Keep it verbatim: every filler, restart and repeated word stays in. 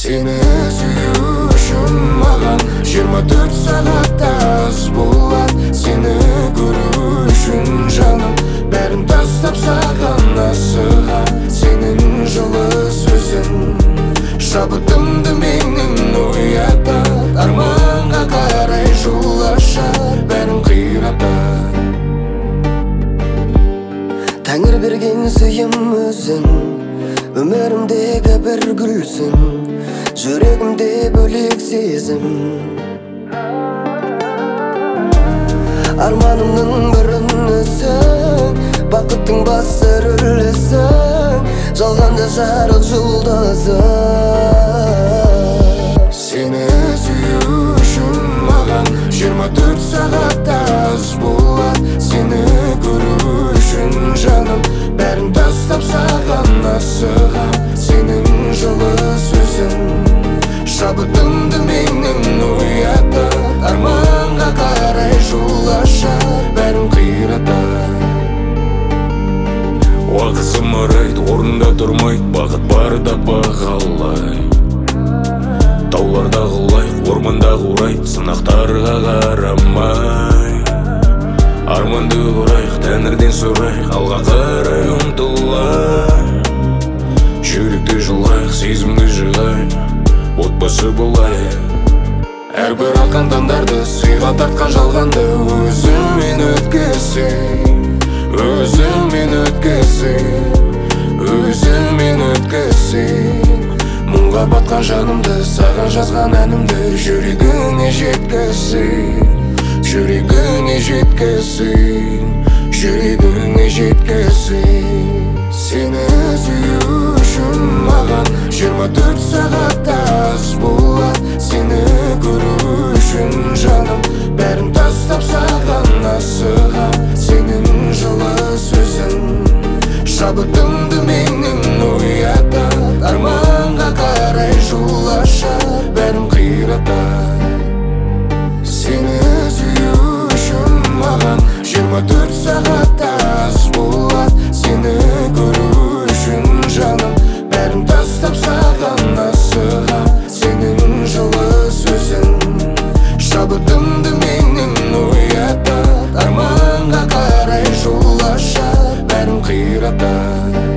Seni suyuşum mağan жыйырма төрт сағатта аз болат. Seni көрүшүн жаным бәрін тастап саған асыға. Сенің жылы сөзің шабытымды менің оятат. Арманға қарай жол ашар бәрін қиратат. Тәңір берген сыйым өзің, өмірімдегі бір гүлсің, жүрегімде бөлек сезім. Арманымның бірінісің, бақыттың басы рөлісің, жалғанда жарық жұлдызы. Сені сүю үшін маған жиырма төрт сағатта аз болат. Сені көру үшін жаным бәрін тастап саған асыға. Сенің жылы сөзің шабытымды менің оятат. Арманға қарай жол ашар бәрін қиратат. Уақыт зымырайды, орнында тұрмайды, бақыт барда бағалай. Тауларда құлайық, орманда қурайық, сынақтарға қарамай. Арманды құрайық, тәңірден сұрайық, алға қарай ұмтылайық. Жүректі жылайық, сезімді жығайық, отбасы болайық. Әрбір атқан таңдарды сыйға тартқан жалғанды өзіңмен өткізсең, өзіңмен өткізсең, өзіңмен өткізсең. Мұңға батқан жанымды саған жазған әнімді жүрегіңе жеткізсең, жүрегіңе жеткізсең, жүрегіңе жеткізсең. Сені сүю үшін маған жиырма төрт сағатта аз болат. Сені көру үшін жаным бәрін тастап саған асыға. Сенің жылы сөзің шабытымды менің оятат. Арманға қарай жол ашар бәрін қиратат. Сені сүю үшін маған жиырма төрт сағатта аз болат. Сені көру үшін жаным бәрін тастап саған асыға. Сенің жылы сөзің шабытымды менің оятат. Арманға қарай жол ашар бәрін қиратат.